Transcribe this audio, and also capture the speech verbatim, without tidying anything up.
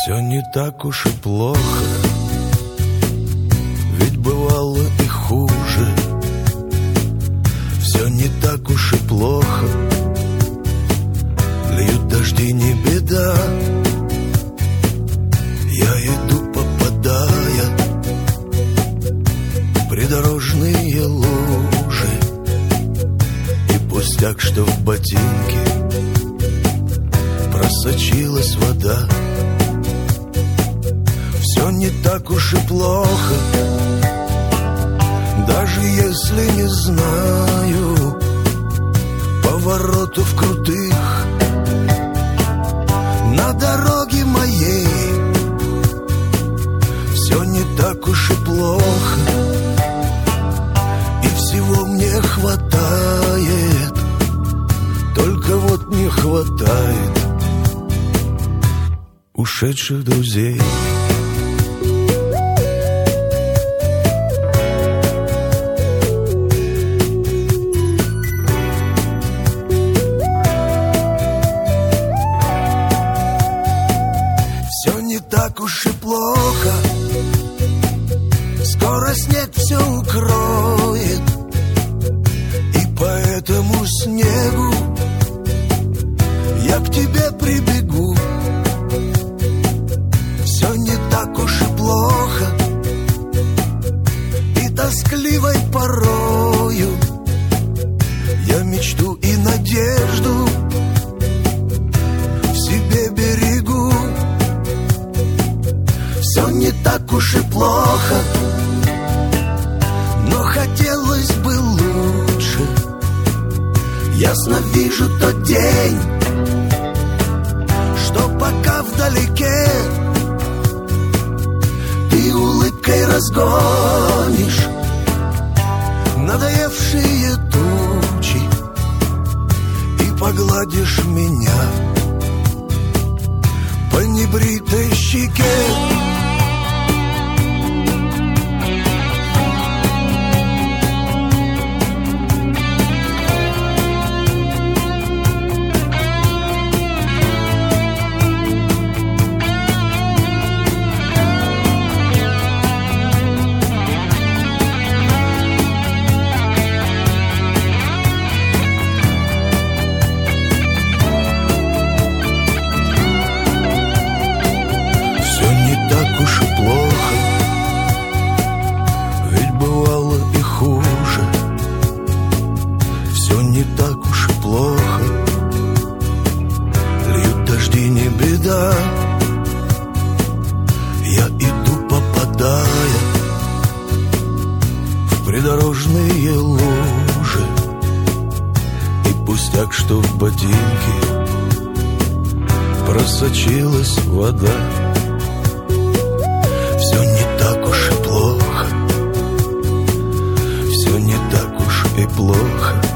Все не так уж и плохо, ведь бывало и хуже. Все не так уж и плохо, льют дожди, не беда. Я иду, попадая в придорожные лужи, и пустяк, что в ботинке просочилась вода. Все не так уж и плохо, даже если не знаю поворотов крутых на дороге моей. Все не так уж и плохо, и всего мне хватает, только вот не хватает ушедших друзей. Так уж и плохо, скоро снег все укроет, и по этому снегу я к тебе прибегу. Все не так уж и плохо, и тоскливой порою я мечту и надежду в себе берегу. Все не так уж и плохо, но хотелось бы лучше. Ясно вижу тот день, что пока вдалеке ты улыбкой разгонишь надоевшие тучи и погладишь меня по небритой щеке. Я иду, попадая в придорожные лужи, и пустяк, что в ботинке просочилась вода. Все не так уж и плохо, все не так уж и плохо.